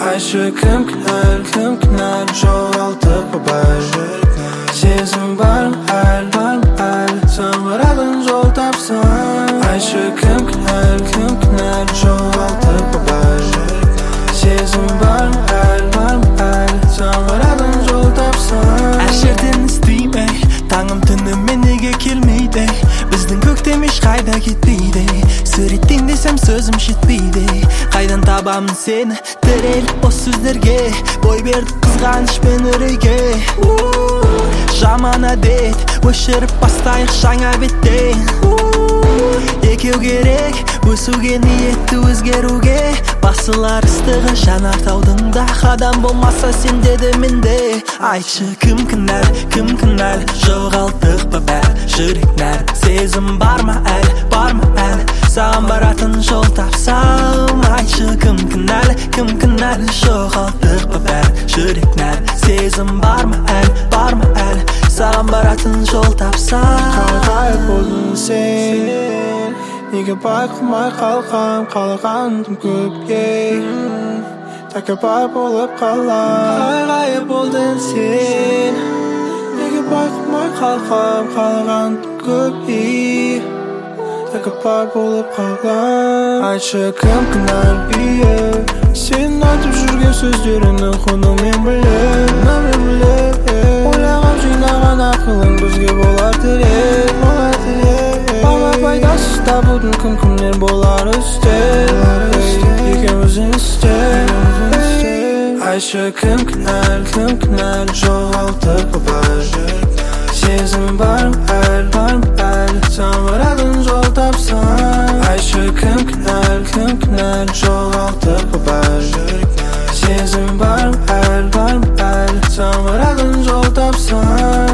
Ayşe kim kiner çoğaltıp babaj Sezim var mı el Sen varadın yol tapsan Ayşe kim kiner çoğaltıp babaj Sezim var mı el Sen varadın yol tapsan Her yerden isteyim ey Tağım tünüme nege kelmeydi Bizden köktemiş kayda gitmeydi Sürettin desem sözüm şitmeydi Kaydan tabamın seni Direl o sözlerge Boy berdi kızganış ben ürege Jaman adet Öşürüp bastayıq жаңа bitten Екеу керек Өсуге ниетті өзгеруге Басылар ыстығы жанар таудың да Адам болмаса сен деді менде Айтшы кім кінәл Жоғалтық па бәр жүрек нәр Сезім бар ма әл Саған баратын жол тапсам Айтшы кім кінәл Жоғалтық па бәр жүрек нәр Сезім бар ма әл Саған баратын жол тапсам Қалай болдың сен Неге байқамай қалқам Қалағандым көпке Тәкаппар болып қалай болдың сен Неге байқамай қалқам Қалағандым көпке Тәкаппар болып қалам Айтшы кім кінәл бие Сен айтып жүрген сөздерінің құны мен білем Ойлағам жинаған ақылың бізге болар тірек Бала пайдасыз табудың кім-кімнен болар үстел Екеуміздің үстел Айшы кім кінәл жоғалтып babaj Сезім бар ма әл Сен varadın жол тапсан Айшы кім кінәл жоғалтып babaj Сезім бар ма әл Sen varadın жол тапсан